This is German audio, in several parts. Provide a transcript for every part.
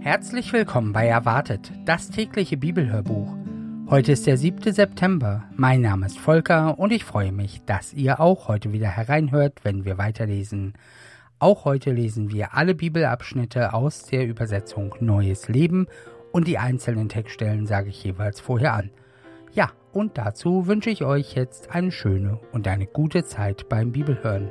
Herzlich willkommen bei Erwartet, das tägliche Bibelhörbuch. Heute ist der 7. September. Mein Name ist Volker und ich freue mich, dass ihr auch heute wieder hereinhört, wenn wir weiterlesen. Auch heute lesen wir alle Bibelabschnitte aus der Übersetzung Neues Leben und die einzelnen Textstellen sage ich jeweils vorher an. Ja, und dazu wünsche ich euch jetzt eine schöne und eine gute Zeit beim Bibelhören.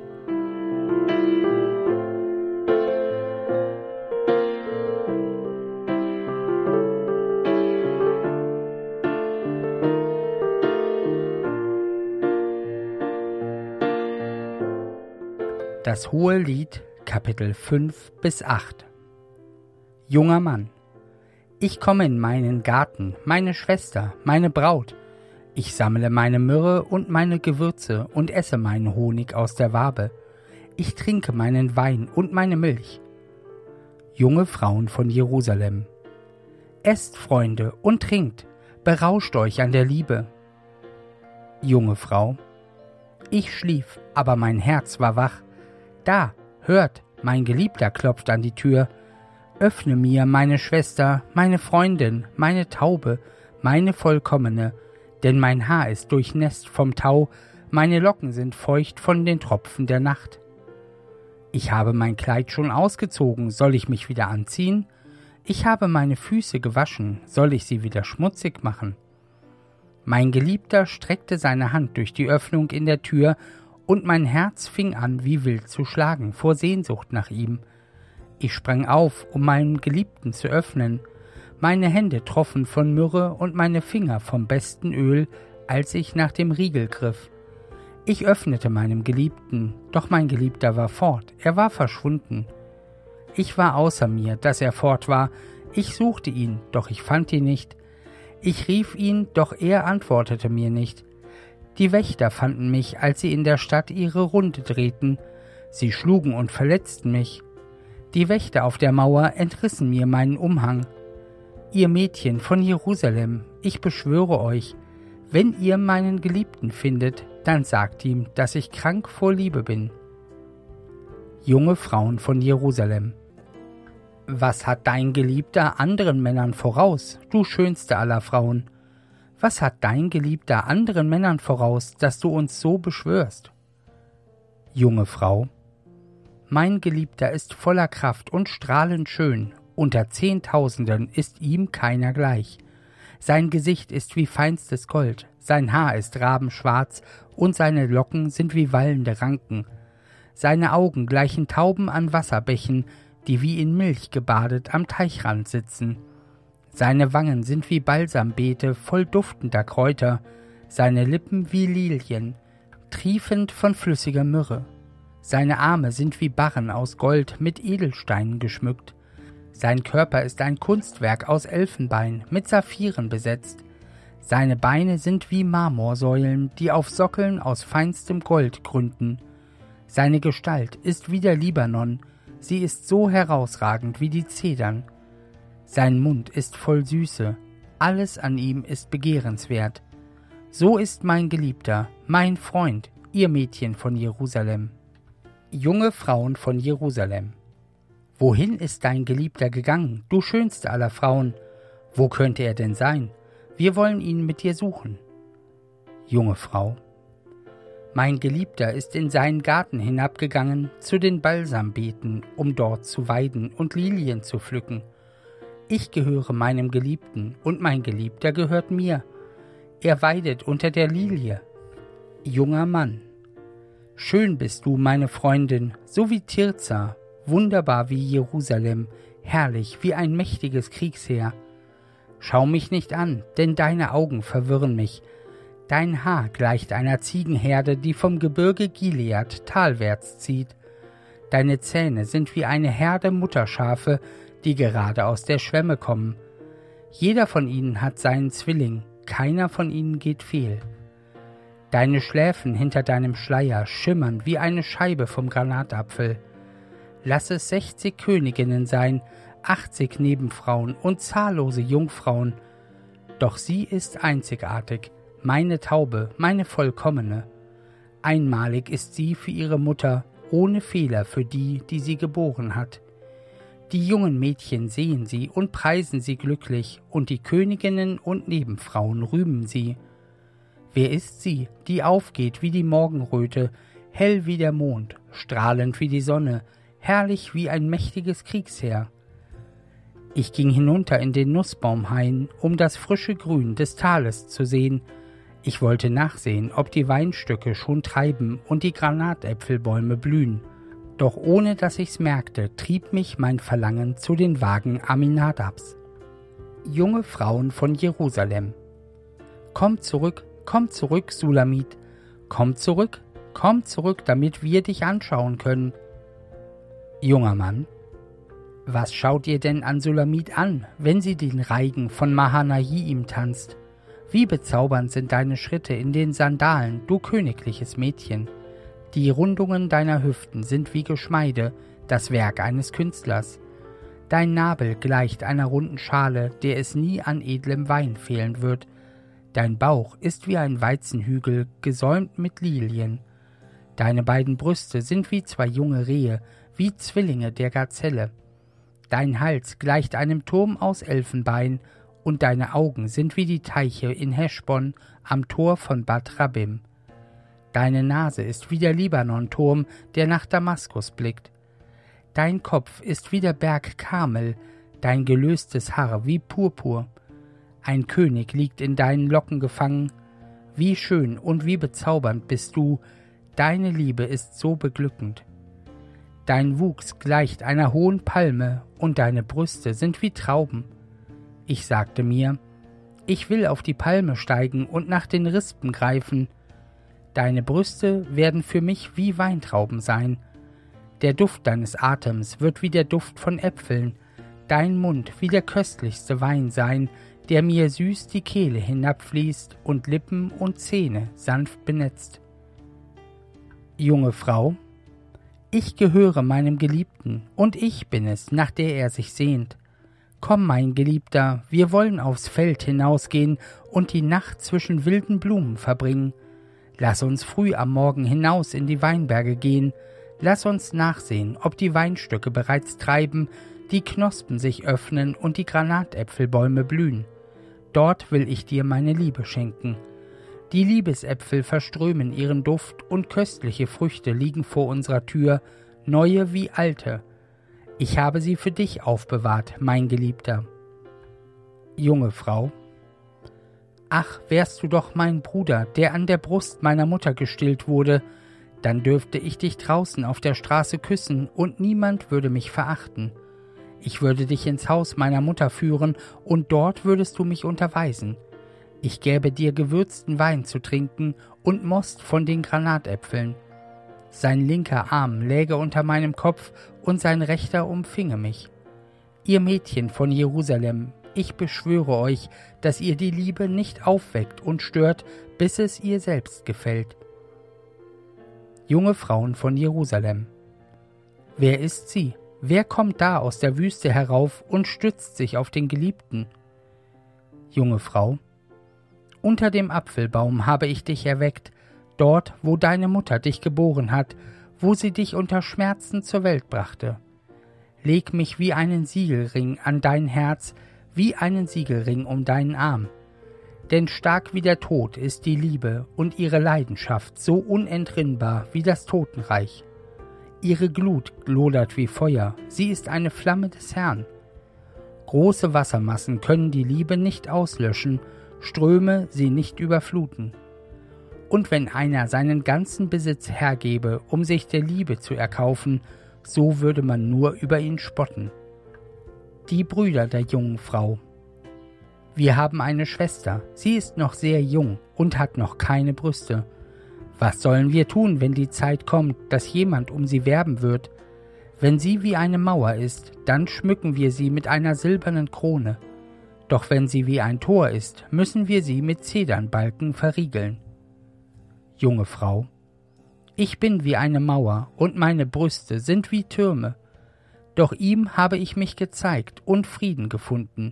Das Hohelied, Kapitel 5-8. Junger Mann, ich komme in meinen Garten, meine Schwester, meine Braut. Ich sammle meine Myrrhe und meine Gewürze und esse meinen Honig aus der Wabe. Ich trinke meinen Wein und meine Milch. Junge Frauen von Jerusalem, esst, Freunde, und trinkt, berauscht euch an der Liebe. Junge Frau, ich schlief, aber mein Herz war wach. Da, hört, mein Geliebter klopft an die Tür. Öffne mir, meine Schwester, meine Freundin, meine Taube, meine Vollkommene, denn mein Haar ist durchnässt vom Tau, meine Locken sind feucht von den Tropfen der Nacht. Ich habe mein Kleid schon ausgezogen, soll ich mich wieder anziehen? Ich habe meine Füße gewaschen, soll ich sie wieder schmutzig machen? Mein Geliebter streckte seine Hand durch die Öffnung in der Tür, und mein Herz fing an, wie wild zu schlagen, vor Sehnsucht nach ihm. Ich sprang auf, um meinem Geliebten zu öffnen. Meine Hände troffen von Myrrhe und meine Finger vom besten Öl, als ich nach dem Riegel griff. Ich öffnete meinem Geliebten, doch mein Geliebter war fort, er war verschwunden. Ich war außer mir, dass er fort war. Ich suchte ihn, doch ich fand ihn nicht. Ich rief ihn, doch er antwortete mir nicht. Die Wächter fanden mich, als sie in der Stadt ihre Runde drehten. Sie schlugen und verletzten mich. Die Wächter auf der Mauer entrissen mir meinen Umhang. Ihr Mädchen von Jerusalem, ich beschwöre euch, wenn ihr meinen Geliebten findet, dann sagt ihm, dass ich krank vor Liebe bin. Junge Frauen von Jerusalem, was hat dein Geliebter anderen Männern voraus, du schönste aller Frauen? Was hat dein Geliebter anderen Männern voraus, dass du uns so beschwörst? Junge Frau, mein Geliebter ist voller Kraft und strahlend schön, unter Zehntausenden ist ihm keiner gleich. Sein Gesicht ist wie feinstes Gold, sein Haar ist rabenschwarz und seine Locken sind wie wallende Ranken. Seine Augen gleichen Tauben an Wasserbächen, die wie in Milch gebadet am Teichrand sitzen. Seine Wangen sind wie Balsambeete voll duftender Kräuter, seine Lippen wie Lilien, triefend von flüssiger Myrrhe. Seine Arme sind wie Barren aus Gold mit Edelsteinen geschmückt. Sein Körper ist ein Kunstwerk aus Elfenbein mit Saphiren besetzt. Seine Beine sind wie Marmorsäulen, die auf Sockeln aus feinstem Gold gründen. Seine Gestalt ist wie der Libanon, sie ist so herausragend wie die Zedern. Sein Mund ist voll Süße, alles an ihm ist begehrenswert. So ist mein Geliebter, mein Freund, ihr Mädchen von Jerusalem. Junge Frauen von Jerusalem, wohin ist dein Geliebter gegangen, du schönste aller Frauen? Wo könnte er denn sein? Wir wollen ihn mit dir suchen. Junge Frau, mein Geliebter ist in seinen Garten hinabgegangen zu den Balsambeeten, um dort zu weiden und Lilien zu pflücken. Ich gehöre meinem Geliebten und mein Geliebter gehört mir. Er weidet unter der Lilie. Junger Mann, schön bist du, meine Freundin, so wie Tirza, wunderbar wie Jerusalem, herrlich wie ein mächtiges Kriegsheer. Schau mich nicht an, denn deine Augen verwirren mich. Dein Haar gleicht einer Ziegenherde, die vom Gebirge Gilead talwärts zieht. Deine Zähne sind wie eine Herde Mutterschafe, die gerade aus der Schwemme kommen. Jeder von ihnen hat seinen Zwilling, keiner von ihnen geht fehl. Deine Schläfen hinter deinem Schleier schimmern wie eine Scheibe vom Granatapfel. Lass es 60 Königinnen sein, 80 Nebenfrauen und zahllose Jungfrauen. Doch sie ist einzigartig, meine Taube, meine Vollkommene. Einmalig ist sie für ihre Mutter, ohne Fehler für die, die sie geboren hat. Die jungen Mädchen sehen sie und preisen sie glücklich, und die Königinnen und Nebenfrauen rühmen sie. Wer ist sie, die aufgeht wie die Morgenröte, hell wie der Mond, strahlend wie die Sonne, herrlich wie ein mächtiges Kriegsheer? Ich ging hinunter in den Nussbaumhain, um das frische Grün des Tales zu sehen. Ich wollte nachsehen, ob die Weinstöcke schon treiben und die Granatäpfelbäume blühen. Doch ohne dass ich's merkte, trieb mich mein Verlangen zu den Wagen Aminadabs. Junge Frauen von Jerusalem. Komm zurück, Sulamit. Komm zurück, damit wir dich anschauen können. Junger Mann. Was schaut ihr denn an Sulamit an, wenn sie den Reigen von Mahanaim tanzt? Wie bezaubernd sind deine Schritte in den Sandalen, du königliches Mädchen. Die Rundungen deiner Hüften sind wie Geschmeide, das Werk eines Künstlers. Dein Nabel gleicht einer runden Schale, der es nie an edlem Wein fehlen wird. Dein Bauch ist wie ein Weizenhügel, gesäumt mit Lilien. Deine beiden Brüste sind wie zwei junge Rehe, wie Zwillinge der Gazelle. Dein Hals gleicht einem Turm aus Elfenbein, und deine Augen sind wie die Teiche in Heschbon am Tor von Bad Rabim. Deine Nase ist wie der Libanon-Turm, der nach Damaskus blickt. Dein Kopf ist wie der Berg Karmel, dein gelöstes Haar wie Purpur. Ein König liegt in deinen Locken gefangen. Wie schön und wie bezaubernd bist du, deine Liebe ist so beglückend. Dein Wuchs gleicht einer hohen Palme, und deine Brüste sind wie Trauben. Ich sagte mir, ich will auf die Palme steigen und nach den Rispen greifen. Deine Brüste werden für mich wie Weintrauben sein. Der Duft deines Atems wird wie der Duft von Äpfeln, dein Mund wie der köstlichste Wein sein, der mir süß die Kehle hinabfließt und Lippen und Zähne sanft benetzt. Junge Frau, ich gehöre meinem Geliebten, und ich bin es, nach der er sich sehnt. Komm, mein Geliebter, wir wollen aufs Feld hinausgehen und die Nacht zwischen wilden Blumen verbringen. Lass uns früh am Morgen hinaus in die Weinberge gehen. Lass uns nachsehen, ob die Weinstöcke bereits treiben, die Knospen sich öffnen und die Granatäpfelbäume blühen. Dort will ich dir meine Liebe schenken. Die Liebesäpfel verströmen ihren Duft und köstliche Früchte liegen vor unserer Tür, neue wie alte. Ich habe sie für dich aufbewahrt, mein Geliebter. Junge Frau. Ach, wärst du doch mein Bruder, der an der Brust meiner Mutter gestillt wurde, dann dürfte ich dich draußen auf der Straße küssen und niemand würde mich verachten. Ich würde dich ins Haus meiner Mutter führen und dort würdest du mich unterweisen. Ich gäbe dir gewürzten Wein zu trinken und Most von den Granatäpfeln. Sein linker Arm läge unter meinem Kopf und sein rechter umfinge mich. Ihr Mädchen von Jerusalem, ich beschwöre euch, dass ihr die Liebe nicht aufweckt und stört, bis es ihr selbst gefällt. Junge Frauen von Jerusalem. Wer ist sie? Wer kommt da aus der Wüste herauf und stützt sich auf den Geliebten? Junge Frau. Unter dem Apfelbaum habe ich dich erweckt, dort, wo deine Mutter dich geboren hat, wo sie dich unter Schmerzen zur Welt brachte. Leg mich wie einen Siegelring an dein Herz, wie einen Siegelring um deinen Arm. Denn stark wie der Tod ist die Liebe und ihre Leidenschaft so unentrinnbar wie das Totenreich. Ihre Glut lodert wie Feuer, sie ist eine Flamme des Herrn. Große Wassermassen können die Liebe nicht auslöschen, Ströme sie nicht überfluten. Und wenn einer seinen ganzen Besitz hergebe, um sich der Liebe zu erkaufen, so würde man nur über ihn spotten. Die Brüder der jungen Frau. Wir haben eine Schwester, sie ist noch sehr jung und hat noch keine Brüste. Was sollen wir tun, wenn die Zeit kommt, dass jemand um sie werben wird? Wenn sie wie eine Mauer ist, dann schmücken wir sie mit einer silbernen Krone. Doch wenn sie wie ein Tor ist, müssen wir sie mit Zedernbalken verriegeln. Junge Frau. Ich bin wie eine Mauer und meine Brüste sind wie Türme. Doch ihm habe ich mich gezeigt und Frieden gefunden.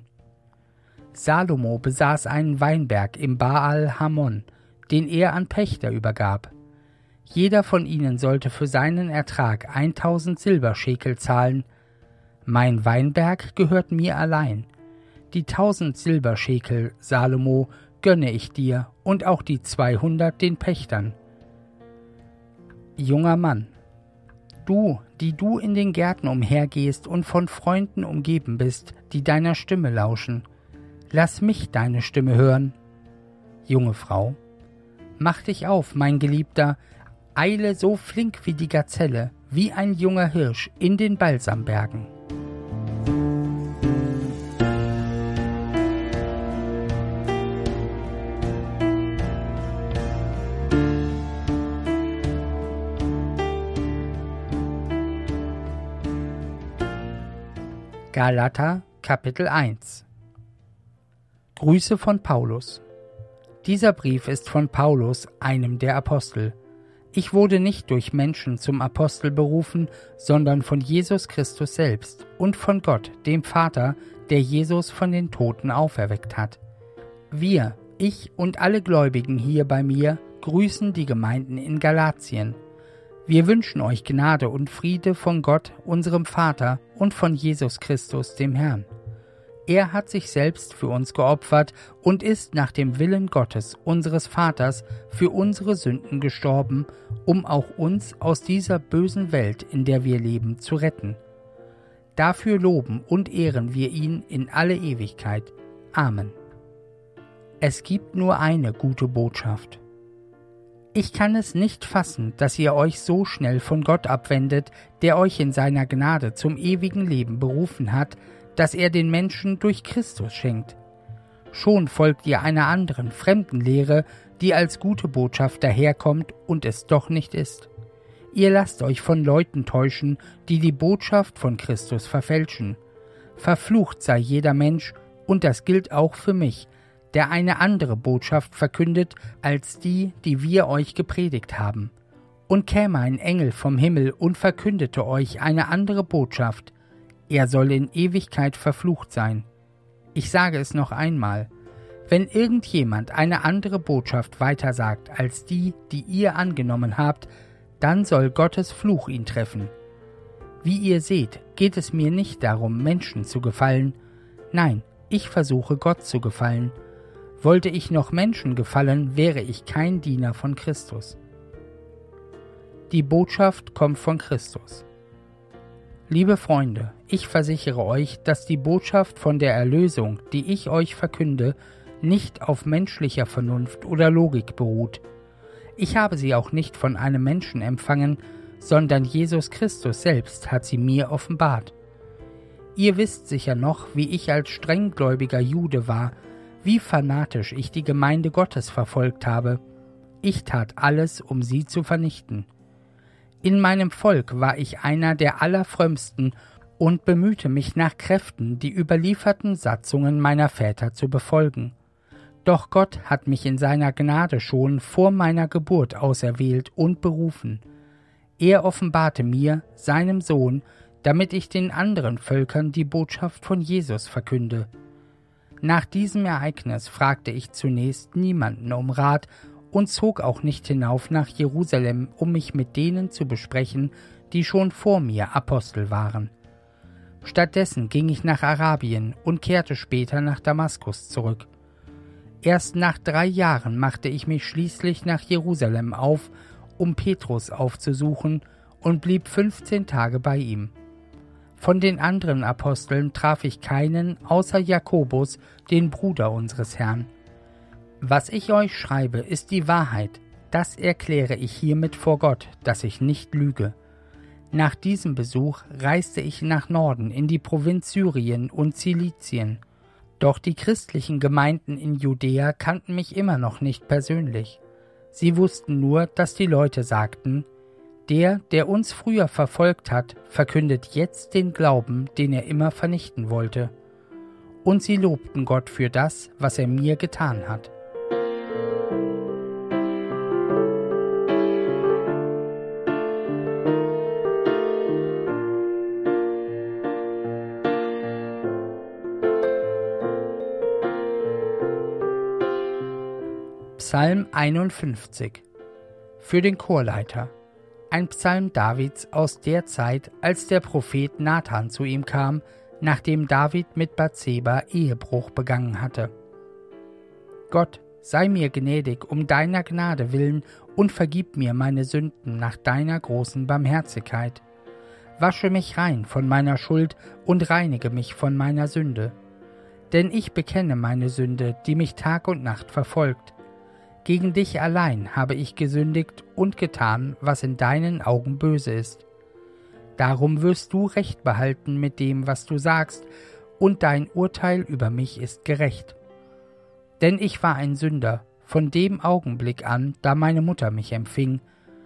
Salomo besaß einen Weinberg im Baal Hamon, den er an Pächter übergab. Jeder von ihnen sollte für seinen Ertrag 1000 Silberschekel zahlen. Mein Weinberg gehört mir allein. Die 1000 Silberschekel, Salomo, gönne ich dir, und auch die 200 den Pächtern. Junger Mann, du, die du in den Gärten umhergehst und von Freunden umgeben bist, die deiner Stimme lauschen, lass mich deine Stimme hören. Junge Frau, mach dich auf, mein Geliebter, eile so flink wie die Gazelle, wie ein junger Hirsch in den Balsambergen. Galater, Kapitel 1. Grüße von Paulus. Dieser Brief ist von Paulus, einem der Apostel. Ich wurde nicht durch Menschen zum Apostel berufen, sondern von Jesus Christus selbst und von Gott, dem Vater, der Jesus von den Toten auferweckt hat. Wir, ich und alle Gläubigen hier bei mir, grüßen die Gemeinden in Galatien. Wir wünschen euch Gnade und Friede von Gott, unserem Vater, und von Jesus Christus, dem Herrn. Er hat sich selbst für uns geopfert und ist nach dem Willen Gottes, unseres Vaters, für unsere Sünden gestorben, um auch uns aus dieser bösen Welt, in der wir leben, zu retten. Dafür loben und ehren wir ihn in alle Ewigkeit. Amen. Es gibt nur eine gute Botschaft. Ich kann es nicht fassen, dass ihr euch so schnell von Gott abwendet, der euch in seiner Gnade zum ewigen Leben berufen hat, dass er den Menschen durch Christus schenkt. Schon folgt ihr einer anderen, fremden Lehre, die als gute Botschaft daherkommt und es doch nicht ist. Ihr lasst euch von Leuten täuschen, die die Botschaft von Christus verfälschen. Verflucht sei jeder Mensch, und das gilt auch für mich, der eine andere Botschaft verkündet, als die, die wir euch gepredigt haben. Und käme ein Engel vom Himmel und verkündete euch eine andere Botschaft, er soll in Ewigkeit verflucht sein. Ich sage es noch einmal, wenn irgendjemand eine andere Botschaft weitersagt als die, die ihr angenommen habt, dann soll Gottes Fluch ihn treffen. Wie ihr seht, geht es mir nicht darum, Menschen zu gefallen. Nein, ich versuche Gott zu gefallen. Wollte ich noch Menschen gefallen, wäre ich kein Diener von Christus. Die Botschaft kommt von Christus. Liebe Freunde, ich versichere euch, dass die Botschaft von der Erlösung, die ich euch verkünde, nicht auf menschlicher Vernunft oder Logik beruht. Ich habe sie auch nicht von einem Menschen empfangen, sondern Jesus Christus selbst hat sie mir offenbart. Ihr wisst sicher noch, wie ich als strenggläubiger Jude war, wie fanatisch ich die Gemeinde Gottes verfolgt habe. Ich tat alles, um sie zu vernichten. In meinem Volk war ich einer der Allerfrömmsten und bemühte mich nach Kräften, die überlieferten Satzungen meiner Väter zu befolgen. Doch Gott hat mich in seiner Gnade schon vor meiner Geburt auserwählt und berufen. Er offenbarte mir, seinem Sohn, damit ich den anderen Völkern die Botschaft von Jesus verkünde. Nach diesem Ereignis fragte ich zunächst niemanden um Rat und zog auch nicht hinauf nach Jerusalem, um mich mit denen zu besprechen, die schon vor mir Apostel waren. Stattdessen ging ich nach Arabien und kehrte später nach Damaskus zurück. Erst nach 3 Jahren machte ich mich schließlich nach Jerusalem auf, um Petrus aufzusuchen, und blieb 15 Tage bei ihm. Von den anderen Aposteln traf ich keinen, außer Jakobus, den Bruder unseres Herrn. Was ich euch schreibe, ist die Wahrheit. Das erkläre ich hiermit vor Gott, dass ich nicht lüge. Nach diesem Besuch reiste ich nach Norden in die Provinz Syrien und Zilizien. Doch die christlichen Gemeinden in Judäa kannten mich immer noch nicht persönlich. Sie wussten nur, dass die Leute sagten, der uns früher verfolgt hat, verkündet jetzt den Glauben, den er immer vernichten wollte. Und sie lobten Gott für das, was er mir getan hat. Psalm 51. Für den Chorleiter. ein Psalm Davids aus der Zeit, als der Prophet Nathan zu ihm kam, nachdem David mit Bathseba Ehebruch begangen hatte. Gott, sei mir gnädig um deiner Gnade willen und vergib mir meine Sünden nach deiner großen Barmherzigkeit. Wasche mich rein von meiner Schuld und reinige mich von meiner Sünde. Denn ich bekenne meine Sünde, die mich Tag und Nacht verfolgt. Gegen dich allein habe ich gesündigt und getan, was in deinen Augen böse ist. Darum wirst du Recht behalten mit dem, was du sagst, und dein Urteil über mich ist gerecht. Denn ich war ein Sünder, von dem Augenblick an, da meine Mutter mich empfing.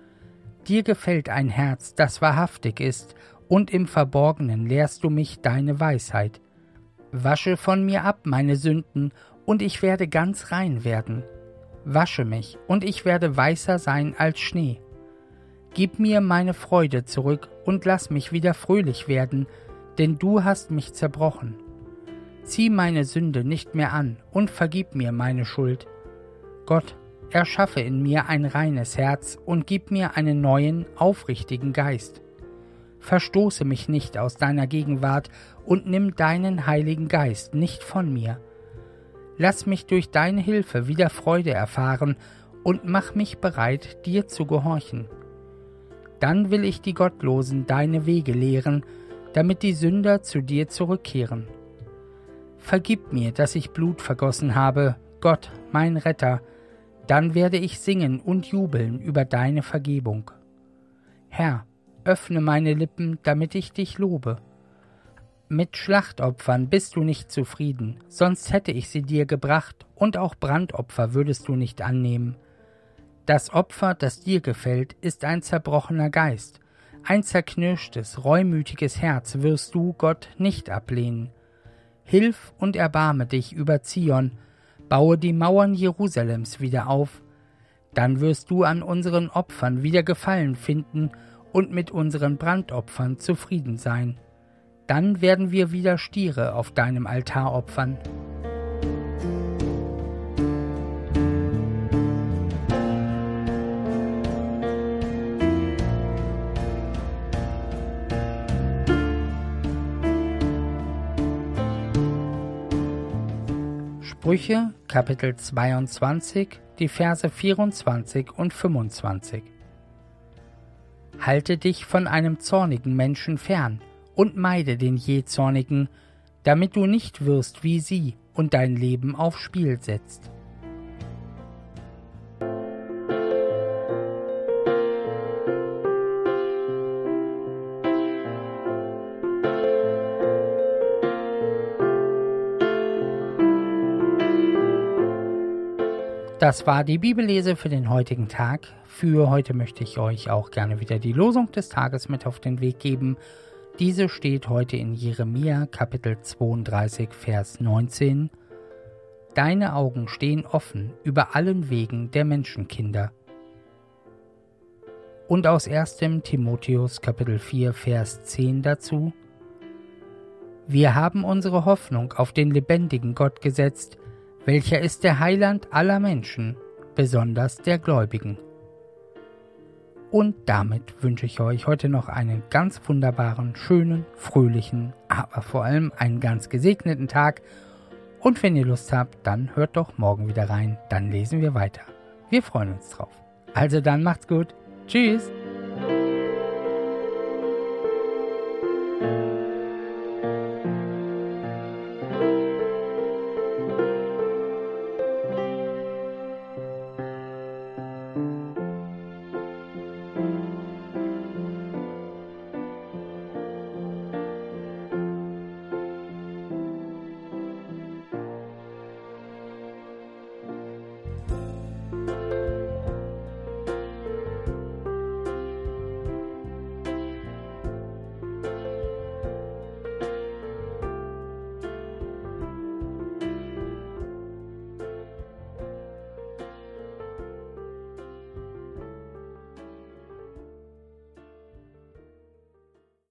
Dir gefällt ein Herz, das wahrhaftig ist, und im Verborgenen lehrst du mich deine Weisheit. Wasche von mir ab meine Sünden, und ich werde ganz rein werden. Wasche mich, und ich werde weißer sein als Schnee. Gib mir meine Freude zurück und lass mich wieder fröhlich werden, denn du hast mich zerbrochen. Zieh meine Sünde nicht mehr an und vergib mir meine Schuld. Gott, erschaffe in mir ein reines Herz und gib mir einen neuen, aufrichtigen Geist. Verstoße mich nicht aus deiner Gegenwart und nimm deinen Heiligen Geist nicht von mir. Lass mich durch deine Hilfe wieder Freude erfahren und mach mich bereit, dir zu gehorchen. Dann will ich die Gottlosen deine Wege lehren, damit die Sünder zu dir zurückkehren. Vergib mir, dass ich Blut vergossen habe, Gott, mein Retter, dann werde ich singen und jubeln über deine Vergebung. Herr, öffne meine Lippen, damit ich dich lobe. Mit Schlachtopfern bist du nicht zufrieden, sonst hätte ich sie dir gebracht, und auch Brandopfer würdest du nicht annehmen. Das Opfer, das dir gefällt, ist ein zerbrochener Geist, ein zerknirschtes, reumütiges Herz wirst du, Gott, nicht ablehnen. Hilf und erbarme dich über Zion, baue die Mauern Jerusalems wieder auf, dann wirst du an unseren Opfern wieder Gefallen finden und mit unseren Brandopfern zufrieden sein. Dann werden wir wieder Stiere auf deinem Altar opfern. Sprüche, Kapitel 22, die Verse 24 und 25. Halte dich von einem zornigen Menschen fern und meide den Jähzornigen, damit du nicht wirst wie sie und dein Leben aufs Spiel setzt. Das war die Bibellese für den heutigen Tag. Für heute möchte ich euch auch gerne wieder die Losung des Tages mit auf den Weg geben. Diese steht heute in Jeremia, Kapitel 32, Vers 19. Deine Augen stehen offen über allen Wegen der Menschenkinder. Und aus 1. Timotheus, Kapitel 4, Vers 10 dazu. Wir haben unsere Hoffnung auf den lebendigen Gott gesetzt, welcher ist der Heiland aller Menschen, besonders der Gläubigen. Und damit wünsche ich euch heute noch einen ganz wunderbaren, schönen, fröhlichen, aber vor allem einen ganz gesegneten Tag. Und wenn ihr Lust habt, dann hört doch morgen wieder rein, dann lesen wir weiter. Wir freuen uns drauf. Also dann macht's gut. Tschüss.